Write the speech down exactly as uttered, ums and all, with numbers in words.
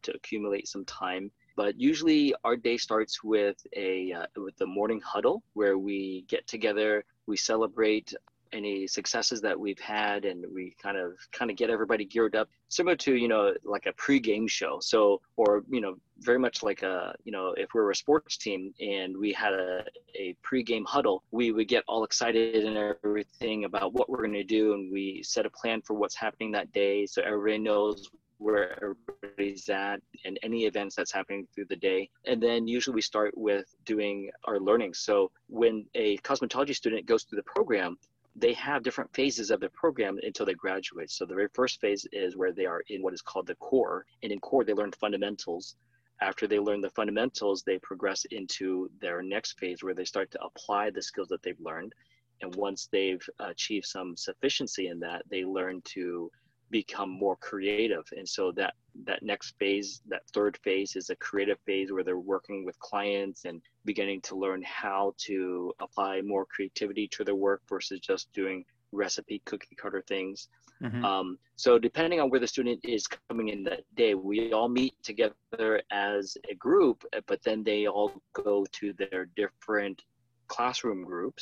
start to accumulate some time. But usually our day starts with a uh, with the morning huddle where we get together, we celebrate any successes that we've had, and we kind of kind of get everybody geared up, similar to, you know, like a pre-game show. So, or, you know, very much like a, you know, if we were a sports team and we had a, a pre-game huddle, we would get all excited and everything about what we're going to do, and we set a plan for what's happening that day so everybody knows where everybody's at and any events that's happening through the day. And then usually we start with doing our learning. So when a cosmetology student goes through the program, they have different phases of the program until they graduate. So the very first phase is where they are in what is called the core. And in core, they learn fundamentals. After they learn the fundamentals, they progress into their next phase where they start to apply the skills that they've learned. And once they've achieved some sufficiency in that, they learn to become more creative. And so that that next phase, that third phase, is a creative phase where they're working with clients and beginning to learn how to apply more creativity to their work versus just doing recipe cookie cutter things. Mm-hmm. Um, so depending on where the student is coming in that day, we all meet together as a group, but then they all go to their different classroom groups.